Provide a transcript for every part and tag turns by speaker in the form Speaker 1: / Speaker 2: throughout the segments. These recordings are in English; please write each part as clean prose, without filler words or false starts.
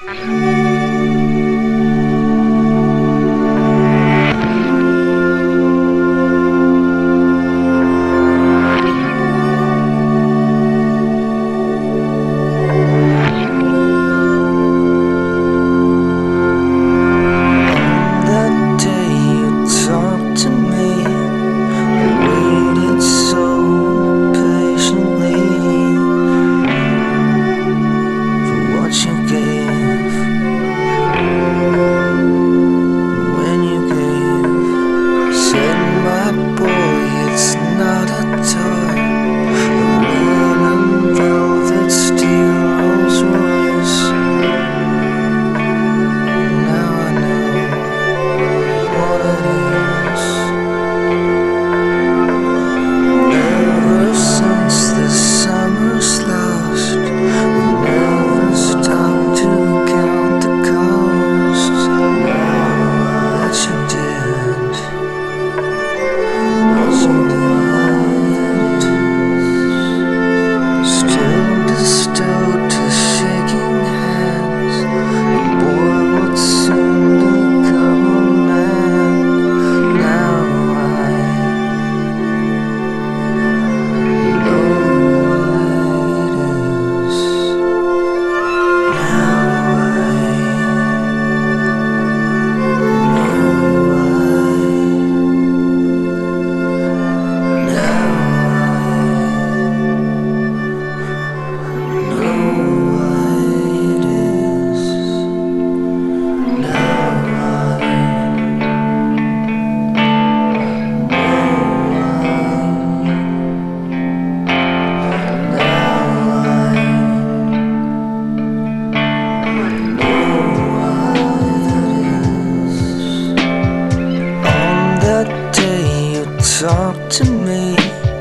Speaker 1: Talk to me.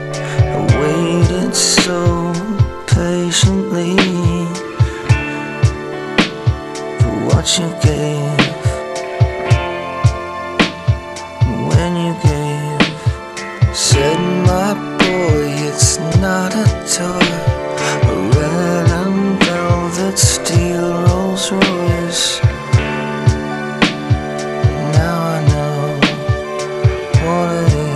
Speaker 1: I waited so patiently for what you gave. When you gave, said my boy, it's not a toy, a red and velvet steel Rolls Royce. Now I know what it is.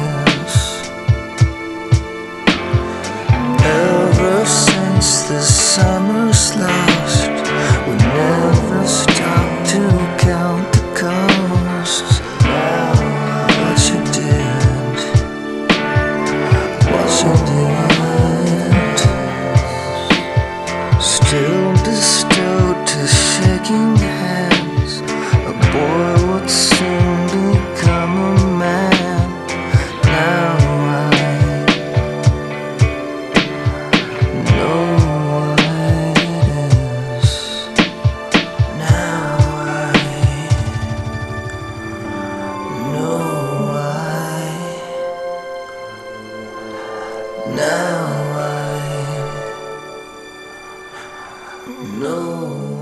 Speaker 1: The summer's lost. We never stop to count the costs. What you did, what you did, still bestowed to shaking hands. A boy would soon become a man. Now Now I know.